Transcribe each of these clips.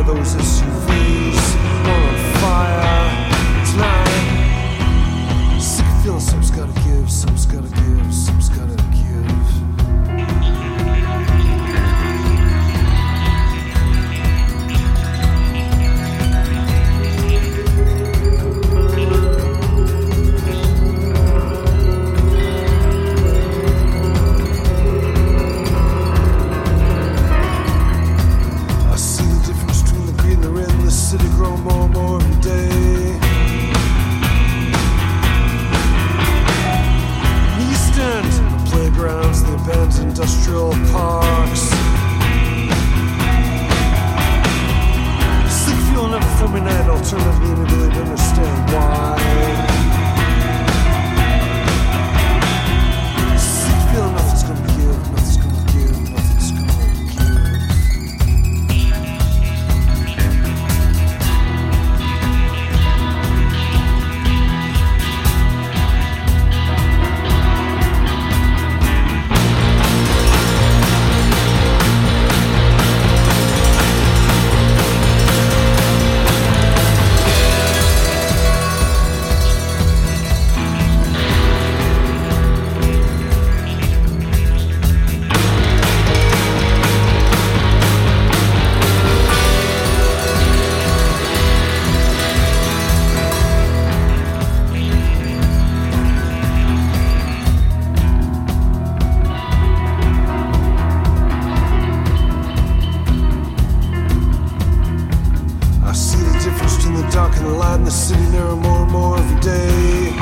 why those SUVs are on fire tonight. Sick of feeling something's gotta give, something's gotta give, something's gotta give. City grow more and more every day. The East End, the playgrounds, the abandoned industrial parks. Sick feeling up for me night, alternatively, and I really don't understand why. Sick feeling nothing's gonna give, nothing's gonna give, nothing's gonna give. Dark and the light in the city narrow more and more every day.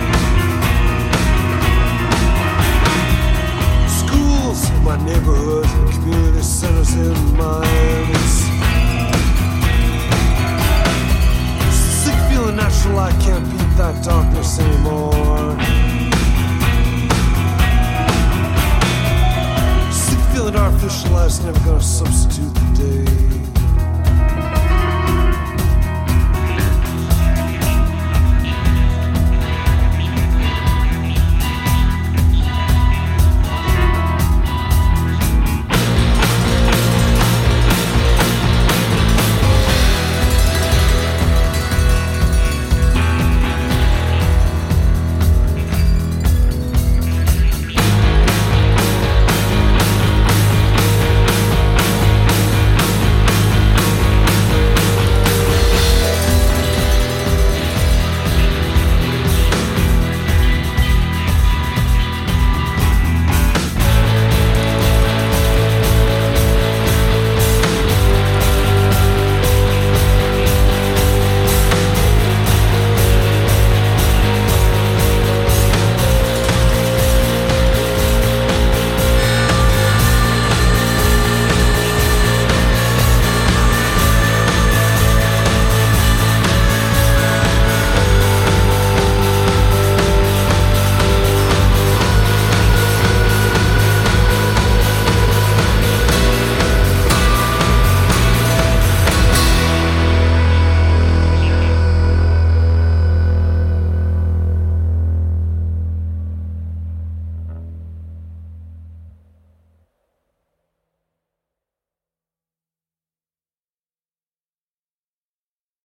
Schools in my neighborhood, community centers in minds. Sick feeling natural, I can't beat that darkness anymore. Sick feeling artificial life's never gonna subside.